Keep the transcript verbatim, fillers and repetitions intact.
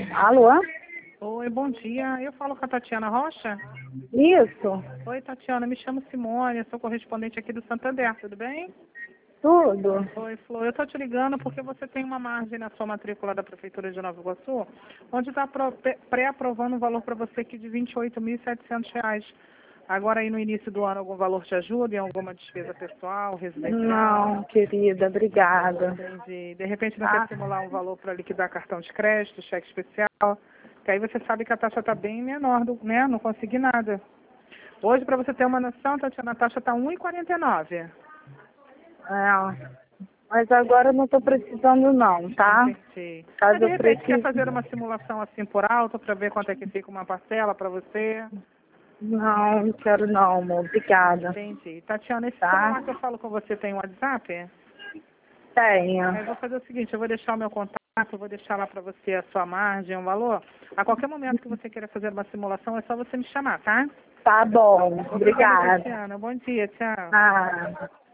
Alô? Oi, bom dia. Eu falo com a Tatiana Rocha? Isso? Oi, Tatiana, me chamo Simone, sou correspondente aqui do Santander, tudo bem? Tudo? Oi, Flor. Eu estou te ligando porque você tem uma margem na sua matrícula da Prefeitura de Nova Iguaçu, onde está pré-aprovando um valor para você aqui de vinte e oito mil e setecentos reais. Agora aí no início do ano, algum valor te ajuda em alguma despesa pessoal, residencial? Não, querida, obrigada. Entendi. De repente não Ah, quer simular um valor para liquidar cartão de crédito, cheque especial, que aí você sabe que a taxa está bem menor, do, né? Não consegui nada. Hoje, para você ter uma noção, Tatiana, a taxa está um real e quarenta e nove centavos. é. Mas agora eu não estou precisando não, tá? Entendi. Caso Mas, de eu repente, quer precise... fazer uma simulação assim por alto para ver quanto é que fica uma parcela para você? Não, não quero não, amor. Obrigada. Entendi. Tatiana, esse Tá? celular que eu falo com você tem um WhatsApp? Aí eu Tenha. vou fazer o seguinte, eu vou deixar o meu contato, eu vou deixar lá para você a sua margem, um valor. A qualquer momento que você queira fazer uma simulação, é só você me chamar, tá? Tá bom. Obrigada, Obrigada. Tatiana. Bom dia, tchau. Ah.